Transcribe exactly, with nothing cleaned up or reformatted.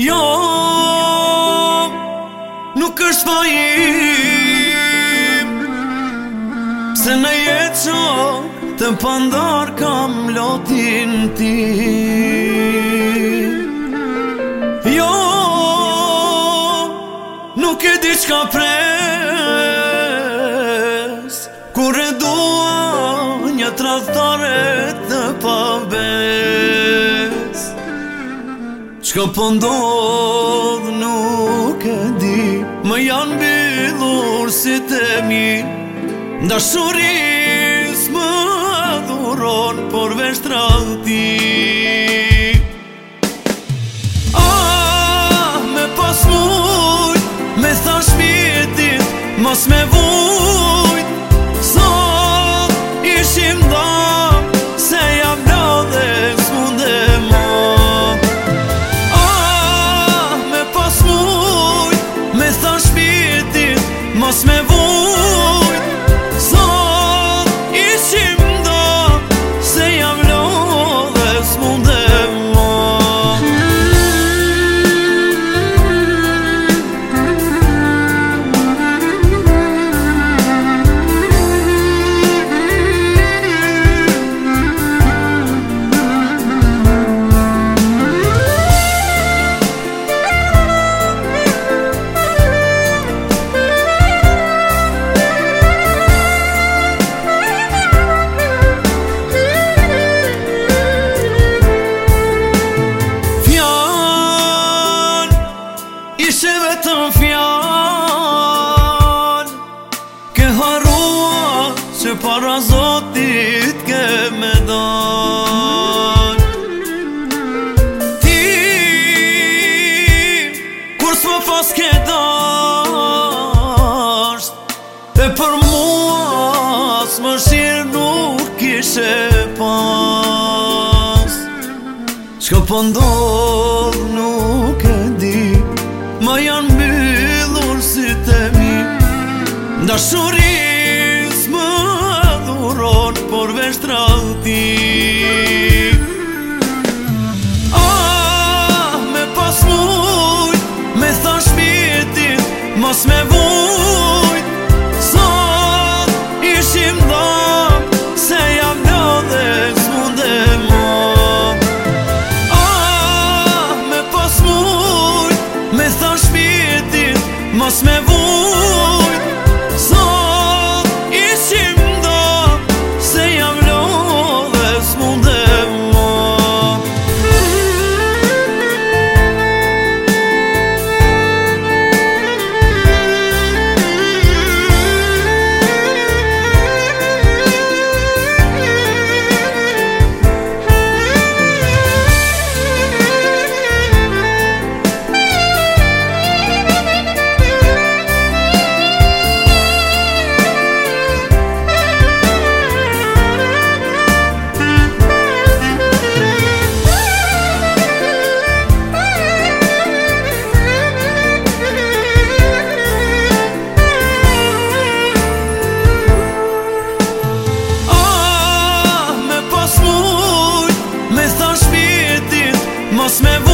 Jo, nuk është fajim se në jetë qo të pandar kam lotin ti. Jo, nuk e di qka pres kur e dua një tradhtare të pabes. Qka po ndodh nuk e di, më janë mbyllur si të mirë, dashuris më dhuron por veç tradhti. Ah, me pas mujt, me thash shpirtit, mos me vujt, sot ishim dam, se jam la dhe s'munde ma. Ah, me pas mujt, me thash shpirtit, mos me vujt, sot ishim dam, se jam la dhe s'munde ma. Ishe vetëm fjall, ke harua që para Zotit ke me dal. Ti, kur s'ma pas ke dasht, e për mua s'më shirë nuk ishe pas. Qka po ndodh nuk e di, ma janë mbyllur si të mi, dashuris më dhuron por veç tradhti. Ah, me pas mujt, me thash shpirtit, mos me vujt, sot ishim dham, se jam la dhe s'munde ma. Ah, me pas mujt, me thash shpirtit, mos me vujt, sot ishim dam, se jam lo dhe s'munde ma. Mos me